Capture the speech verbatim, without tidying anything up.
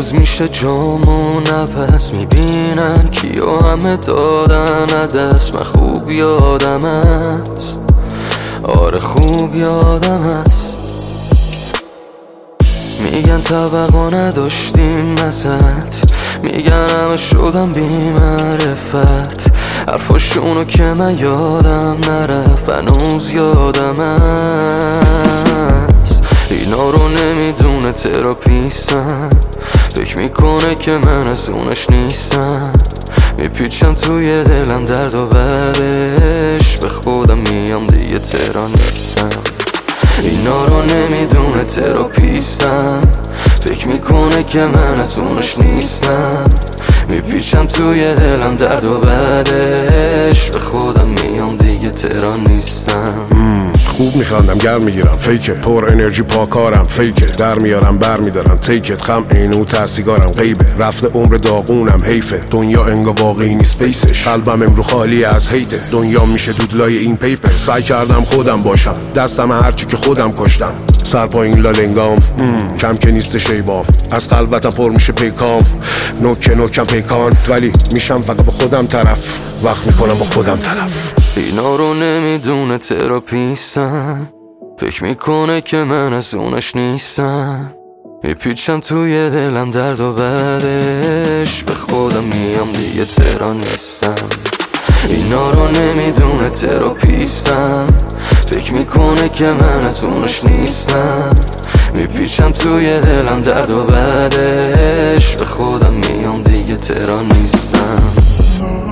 روز میشه جام و نفس میبینن کیو همه دادن دست. من خوب یادم است، آره خوب یادم است. میگن طبقا نداشتیم نزد، میگن همه شدم بی معرفت. حرفاشونو که من یادم نرفت هنوز یادم است. اینا رو نمیدونه تراپیستم، فکر میکنه که من از اونش نیستم. میپیچم توی دلم درد و بعدش به خودم میام دیگه تهران نیستم. اینا رو نمیدونه تراپیستم، فکر میکنه که من از اونش نیستم. میپیچم توی دلم درد و بعدش به خودم میام دیگه تهران نیستم. خوب میخواندم گرم میگیرم فیکه، پر انرژی پاکارم فیکه، در میارم بر میدارم تیکت. خم اینو تحصیگارم غیبه، رفته عمر داغونم حیفه. دنیا انگا واقعی نیست فیسش، قلبم امرو خالی از هیته. دنیا میشه دودلای این پیپر، سعی کردم خودم باشم، دستم هرچی که خودم کشتم. سر پایین لالنگام کم که نیست شیبام، از قلبتم پر میشه پیکام. نوکه نوکم پیکان، ولی میشم فقط با خودم طرف، وقت میکنم با خودم طرف. اینا رو نمیدونه تراپیستم، فکر میکنه که من از اونش نیستم. میپیچم توی دلم درد و بعدش به خودم میام دیگه تهران نیستم. اینا رو نمیدونه تراپیستم، فکر میکنه که من از اونش نیستم. میپیچم توی دلم درد و بعدش به خودم میام دیگه تهران نیستم.